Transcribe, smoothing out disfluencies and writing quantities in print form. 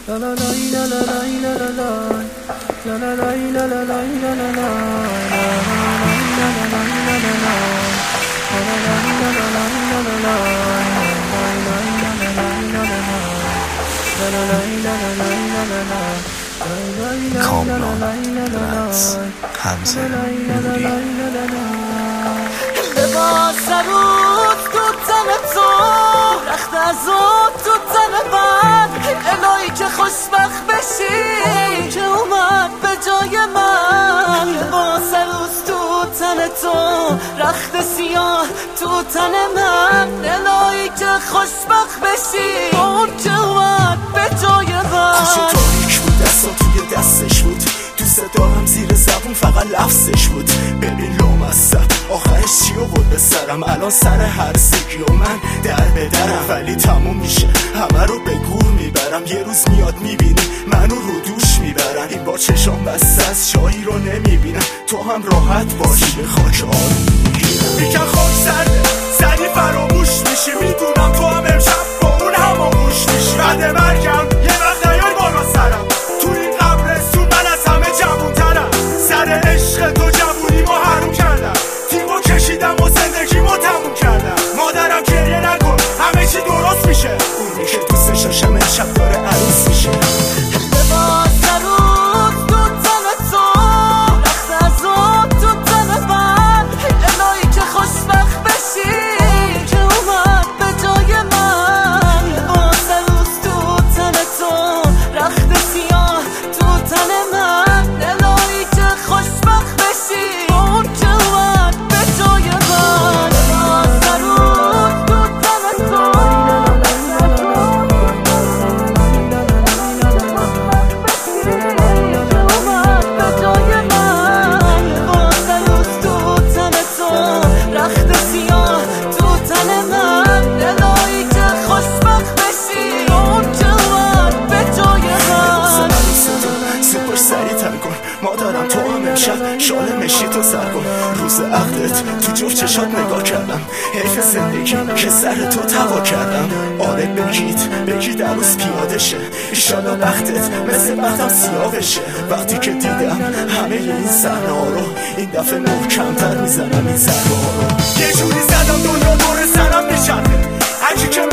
کامران رقص حمزه نوری لباس روز تو تن تو رخت از تو تن من الهی که خوشبخت بشی که اومد به جای من لباس روز تو تن تو رخت سیاه تو تن من الهی که خوشبخت بشی اون که اومد به جای من خوش تاریک بود دستا توی دستش بود دوست دارم زیر زبون فقط لفظش بود ببین لامصب آخرش چی و بود به سرم الان سر هر سیگی و من در به درم ولی تموم میشه همه رو به گور میبرم یه روز میاد میبینی منو رو دوش میبرم این با چشام بسته از شایی رو نمیبینم تو هم راحت باشی به خاک آروم میگیرم میکن خاک سرده سری فراموش میشی میدونم تو هم امشب با اون هماموش میشی بعد مرگم یه وقت نیای بالا سرم تو این قبرستون من از همه جوونترم سر عشق تو جوونیمو حروم کردم تیمو کشیدم و زندگیمو تموم کردم مادرم گریه نکن همه چی درست میشه اونی که دوستش داشتم امشب داره عروس میشه لباس روز تو تن تو رخت از تو تن من الهی که خوشبخت بشی که اومد به جای من لباس روز تو تن تو رخت سیاه تو تن من الهی که خوشبخت بشی اون که اومد به جای من لباس روز تو تن تو مادرم تو هم امشب شال مشی تو سر کن روز عقدت تو جفت چشات نگاه کردم حیف زندگی که سر تو توا کردم آره بگید عروس پیاده شه ایشالا بختت مثل بختم سیاه بشه وقتی که دیدم همه این صحنه ها رو این دفعه محکم‌تر میزنم این ضربه ها رو یه جوری زدم دنیا دور سرم میچرخه هرکی که